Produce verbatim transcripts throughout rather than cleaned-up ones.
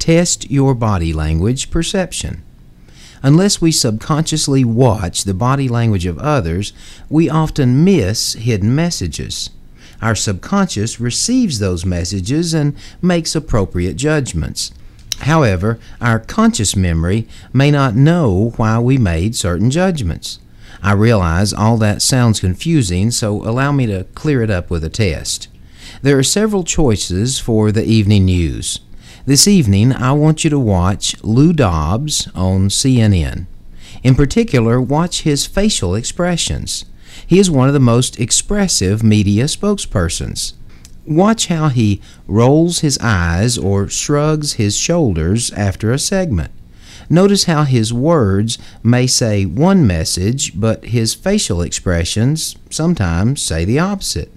Test your body language perception. Unless we subconsciously watch the body language of others, we often miss hidden messages. Our subconscious receives those messages and makes appropriate judgments. However, our conscious memory may not know why we made certain judgments. I realize all that sounds confusing, so allow me to clear it up with a test. There are several choices for the evening news. This evening, I want you to watch Lou Dobbs on C N N. In particular, watch his facial expressions. He is one of the most expressive media spokespersons. Watch how he rolls his eyes or shrugs his shoulders after a segment. Notice how his words may say one message, but his facial expressions sometimes say the opposite.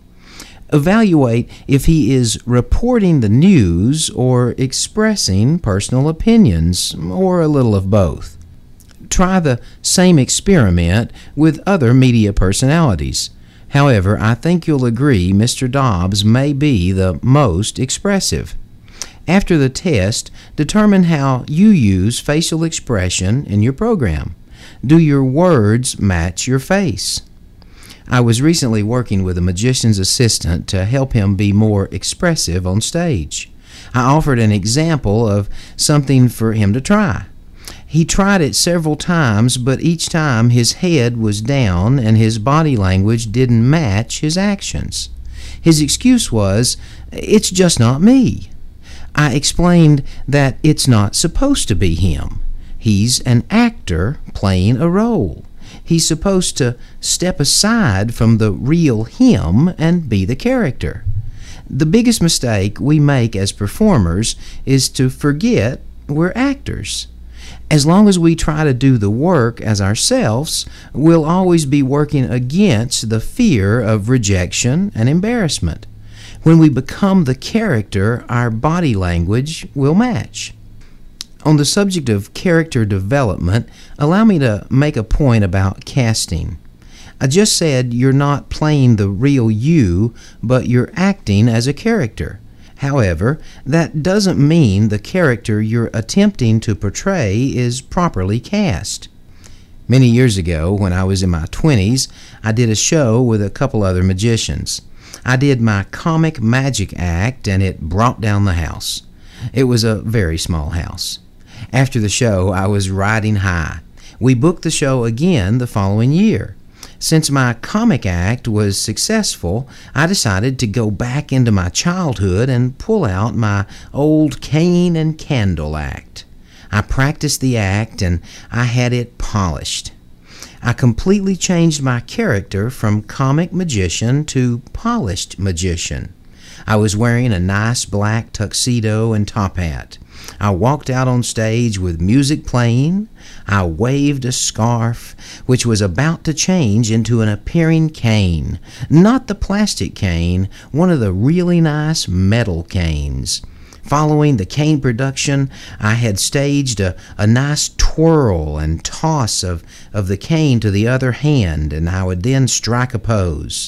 Evaluate if he is reporting the news or expressing personal opinions, or a little of both. Try the same experiment with other media personalities. However, I think you'll agree Mister Dobbs may be the most expressive. After the test, determine how you use facial expression in your program. Do your words match your face? I was recently working with a magician's assistant to help him be more expressive on stage. I offered an example of something for him to try. He tried it several times, but each time his head was down and his body language didn't match his actions. His excuse was, "It's just not me." I explained that it's not supposed to be him. He's an actor playing a role. He's supposed to step aside from the real him and be the character. The biggest mistake we make as performers is to forget we're actors. As long as we try to do the work as ourselves, we'll always be working against the fear of rejection and embarrassment. When we become the character, our body language will match. On the subject of character development, allow me to make a point about casting. I just said you're not playing the real you, but you're acting as a character. However, that doesn't mean the character you're attempting to portray is properly cast. Many years ago, when I was in my twenties, I did a show with a couple other magicians. I did my comic magic act, and it brought down the house. It was a very small house. After the show, I was riding high. We booked the show again the following year. Since my comic act was successful, I decided to go back into my childhood and pull out my old cane and candle act. I practiced the act, and I had it polished. I completely changed my character from comic magician to polished magician. I was wearing a nice black tuxedo and top hat. I walked out on stage with music playing. I waved a scarf, which was about to change into an appearing cane. Not the plastic cane, one of the really nice metal canes. Following the cane production, I had staged a, a nice twirl and toss of, of the cane to the other hand, and I would then strike a pose.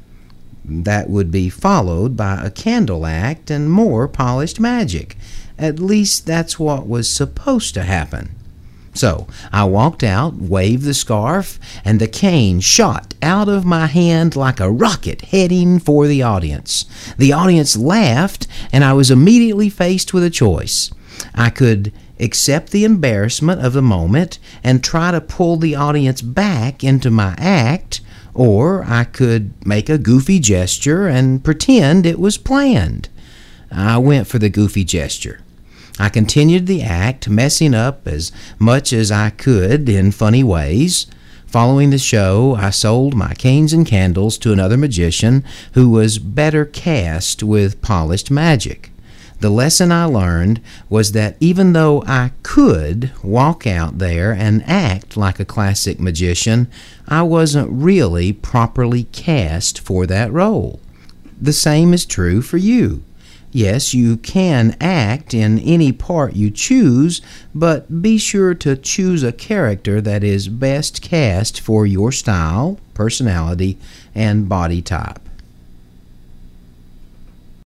That would be followed by a candle act and more polished magic. At least that's what was supposed to happen. So I walked out, waved the scarf, and the cane shot out of my hand like a rocket heading for the audience. The audience laughed, and I was immediately faced with a choice. I could accept the embarrassment of the moment and try to pull the audience back into my act, or I could make a goofy gesture and pretend it was planned. I went for the goofy gesture. I continued the act, messing up as much as I could in funny ways. Following the show, I sold my canes and candles to another magician who was better cast with polished magic. The lesson I learned was that even though I could walk out there and act like a classic magician, I wasn't really properly cast for that role. The same is true for you. Yes, you can act in any part you choose, but be sure to choose a character that is best cast for your style, personality, and body type.